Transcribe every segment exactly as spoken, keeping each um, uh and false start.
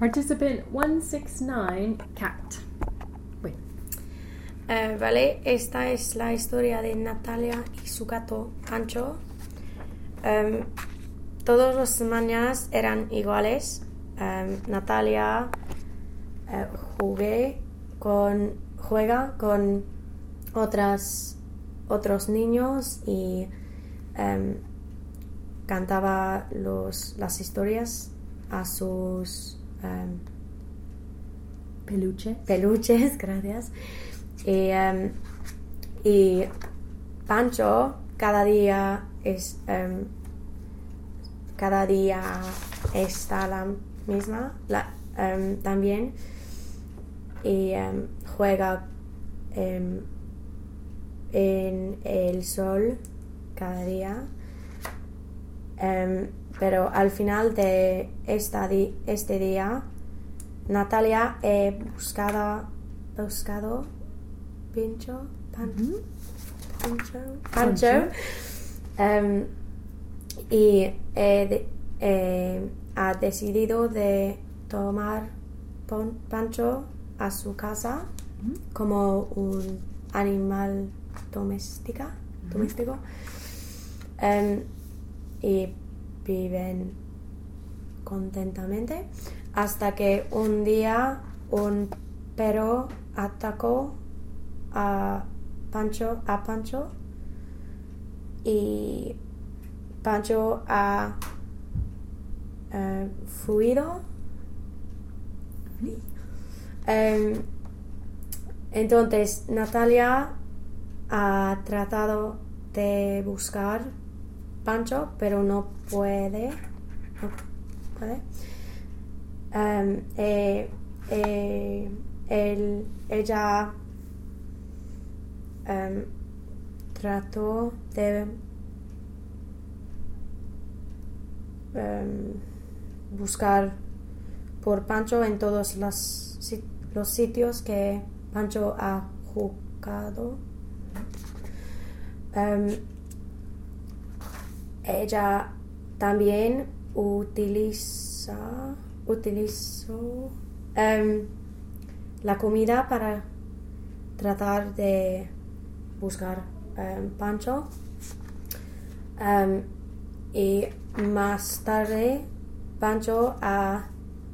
Participant one six nine, cat. Wait. Uh, vale, esta es la historia de Natalia y su gato Pancho. Um, todas las mañanas eran iguales. Um, Natalia uh, jugué con, juega con otras, otros niños y um, cantaba los, las historias a sus um, Peluches. peluches, gracias. Y, um, y Pancho cada día es um, cada día está la misma la, um, también y um, juega um, en el sol cada día, um, pero al final de esta di- este día Natalia he buscado buscado Pincho Pan, Mm-hmm. Pancho Pancho, um, y eh, de, eh, ha decidido de tomar pon, Pancho a su casa Mm-hmm. como un animal doméstica, Mm-hmm. doméstico, um, y viven contentamente hasta que un día un perro atacó a Pancho a Pancho y Pancho ha uh, fuido. Um, entonces Natalia ha tratado de buscar Pancho pero no puede no puede um, eh, eh, él, ella um, trató de um, buscar por Pancho en todos los, los sitios que Pancho ha jugado. Um, ella también utiliza utilizó um, la comida para tratar de buscar um, Pancho, um, y más tarde Pancho ha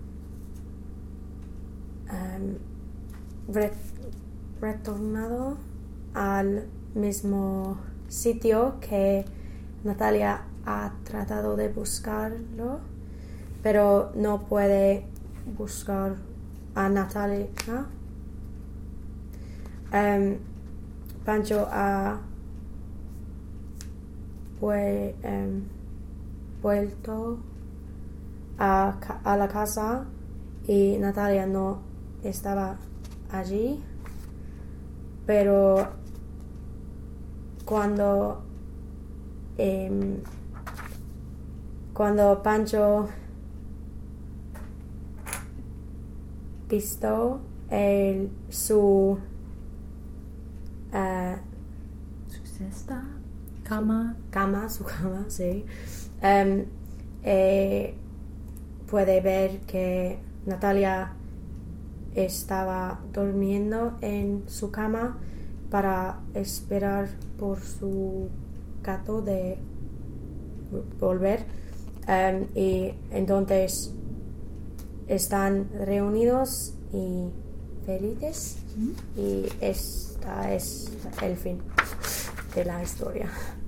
um, re- retornado al mismo sitio que Natalia ha tratado de buscarlo, pero no puede buscar a Natalia. Um, Pancho ha pues, um, vuelto a, a la casa y Natalia no estaba allí, pero cuando um, cuando Pancho visto el, su uh, Su cesta. Cama. cama, su cama, sí, um, eh, puede ver que Natalia estaba durmiendo en su cama para esperar por su gato de volver, um, y entonces están reunidos y felices, Mm-hmm. y esta es el fin de la historia.